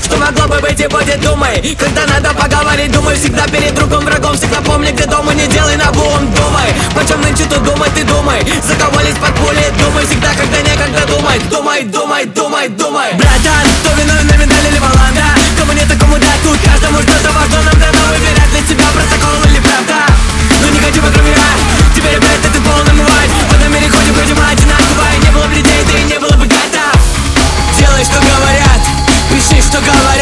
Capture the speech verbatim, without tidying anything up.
что могло бы быть и будет, думай. Когда надо поговорить, думай всегда перед другом врагом. Всегда помни, где дома, не делай наобум, думай. Почем нынче тут думать, ты думай. За кого лезть под пули, думай всегда, когда некогда думать. Думай, думай, думай, думай. Братан, кто виновен на медаль или баланда? Кому не такому да, тут каждому что-то важно. Нам дано выбирать для себя протокол или правда. Но не хочу вокруг мира, теперь опять ты полный мывать. В этом мире ходим, ходим одинаково. И не было бы людей, да и не было бы готов. Делай, что говорят, пиши, что говорят.